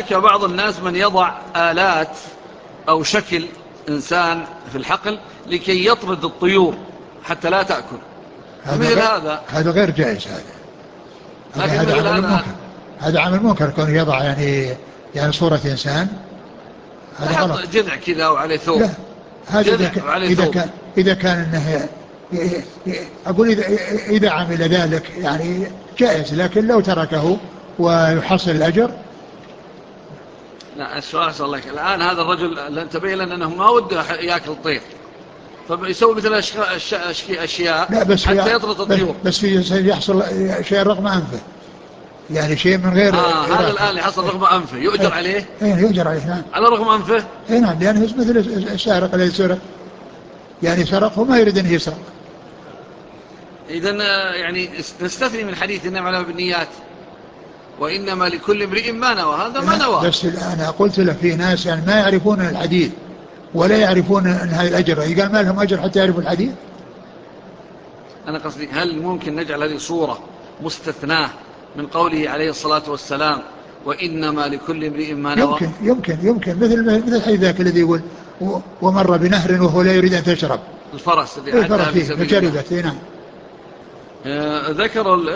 هناك بعض الناس من يضع آلات أو شكل إنسان في الحقل لكي يطرد الطيور حتى لا تأكل. مثل هذا غير جائز. هذا مثل عمل هذا منكر. هذا عمل منكر كونه يضع يعني صورة إنسان. هذا غلط. يحط جذع كذا وعليه ثوب. لا، هذا إذا كان إنه أقول إذا عمل ذلك يعني جائز، لكن لو تركه ويحصل الأجر. لا، السؤال صلى الله عليه وسلم الآن هذا الرجل تبين لنا أنه ما وده يأكل الطير، فيسوي مثل أشياء لا بس حتى يطرد الطيور. بس يحصل شيء رغم أنفه، يعني شيء من غير هذا إرادة. الآن يحصل رغم أنفه يؤجر عليه. يؤجر عليه، نعم. على رغم أنفه. نعم، لأنه مثل السارق الذي سرق، يعني سرق وما يريد أن يسرق. إذن يعني نستثني من حديث إنما الأعمال بالنيات وإنما لكل امرئ ما نوى، هذا ما نوى. بس أنا قلت لك في ناس يعني ما يعرفون الحديث ولا يعرفون أن هذا الأجر، قال ما لهم أجر حتى يعرفوا الحديث. أنا قصدي هل ممكن نجعل هذه صورة مستثناة من قوله عليه الصلاة والسلام وإنما لكل امرئ ما نوى؟ يمكن مثل الحديث ذاك الذي يقول ومر بنهر وهو لا يريد أن تشرب. الفرس اللي عدها في سبيل الله. فشربت. نعم. ذكر